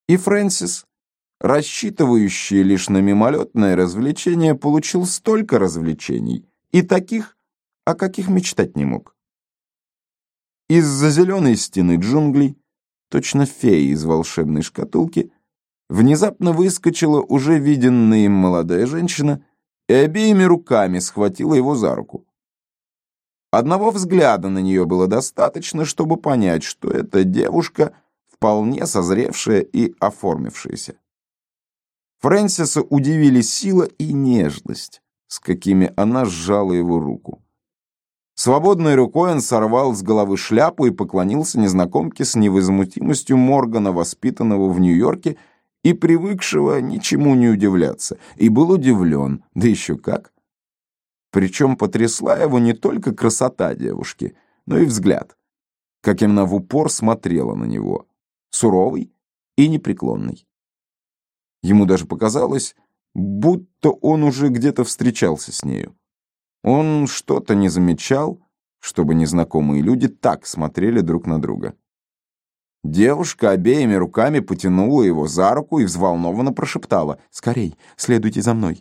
И Фрэнсис, рассчитывающий лишь на мимолетное развлечение, получил столько развлечений, и таких, о каких мечтать не мог. Из-за зеленой стены джунглей, точно фея из волшебной шкатулки, внезапно выскочила уже виденная им молодая женщина и обеими руками схватила его за руку. Одного взгляда на нее было достаточно, чтобы понять, что эта девушка вполне созревшая и оформившаяся. Фрэнсиса удивили сила и нежность, с какими она сжала его руку. Свободной рукой он сорвал с головы шляпу и поклонился незнакомке с невозмутимостью Моргана, воспитанного в Нью-Йорке и привыкшего ничему не удивляться, и был удивлен, да еще как. Причем потрясла его не только красота девушки, но и взгляд, каким она в упор смотрела на него, суровый и непреклонный. Ему даже показалось, будто он уже где-то встречался с нею. Он что-то не замечал, чтобы незнакомые люди так смотрели друг на друга. Девушка обеими руками потянула его за руку и взволнованно прошептала: «Скорей, следуйте за мной».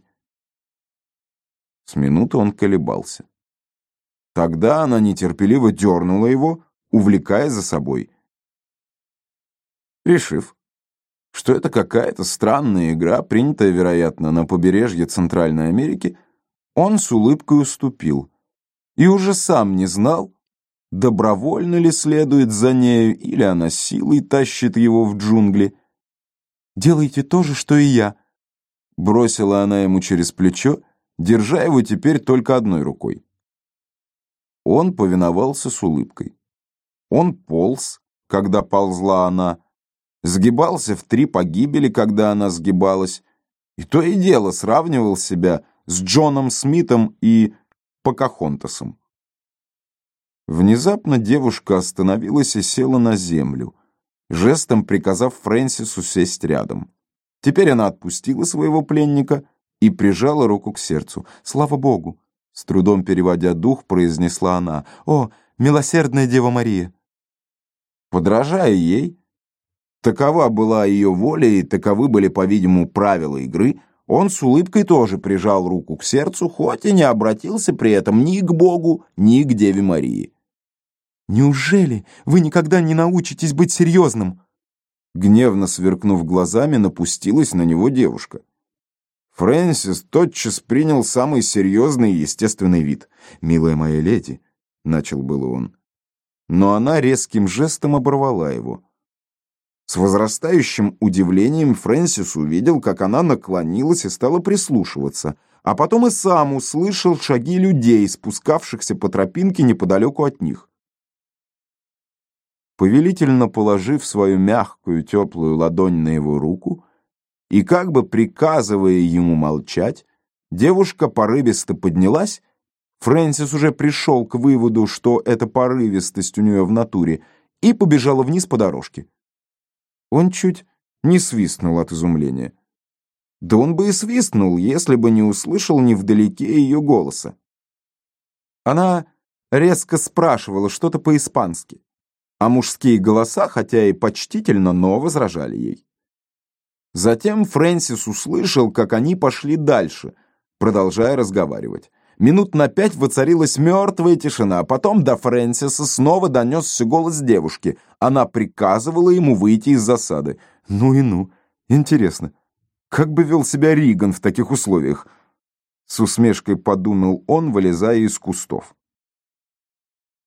С минуты он колебался. Тогда она нетерпеливо дернула его, увлекая за собой. Решив, что это какая-то странная игра, принятая, вероятно, на побережье Центральной Америки, он с улыбкой уступил и уже сам не знал, добровольно ли следует за нею или она силой тащит его в джунгли. «Делайте то же, что и я», — бросила она ему через плечо, держа его теперь только одной рукой. Он повиновался с улыбкой. Он полз, когда ползла она, сгибался в 3 погибели, когда она сгибалась, и то и дело сравнивал себя с Джоном Смитом и Покахонтасом. Внезапно девушка остановилась и села на землю, жестом приказав Фрэнсису сесть рядом. Теперь она отпустила своего пленника и прижала руку к сердцу. «Слава Богу!» — с трудом переводя дух, произнесла она. «О, милосердная Дева Мария!» Подражая ей, такова была ее воля и таковы были, по-видимому, правила игры, он с улыбкой тоже прижал руку к сердцу, хоть и не обратился при этом ни к Богу, ни к Деве Марии. «Неужели вы никогда не научитесь быть серьезным?» Гневно сверкнув глазами, напустилась на него девушка. Фрэнсис тотчас принял самый серьезный и естественный вид. «Милая моя леди», — начал было он, но она резким жестом оборвала его. С возрастающим удивлением Фрэнсис увидел, как она наклонилась и стала прислушиваться, а потом и сам услышал шаги людей, спускавшихся по тропинке неподалеку от них. Повелительно положив свою мягкую теплую ладонь на его руку и как бы приказывая ему молчать, девушка порывисто поднялась. Фрэнсис уже пришел к выводу, что эта порывистость у нее в натуре, и побежала вниз по дорожке. Он чуть не свистнул от изумления. Да он бы и свистнул, если бы не услышал невдалеке ее голоса. Она резко спрашивала что-то по-испански, а мужские голоса, хотя и почтительно, но возражали ей. Затем Фрэнсис услышал, как они пошли дальше, продолжая разговаривать. Минут на 5 воцарилась мертвая тишина, а потом до Фрэнсиса снова донесся голос девушки. Она приказывала ему выйти из засады. Ну и ну, интересно, как бы вел себя Риган в таких условиях? С усмешкой подумал он, вылезая из кустов.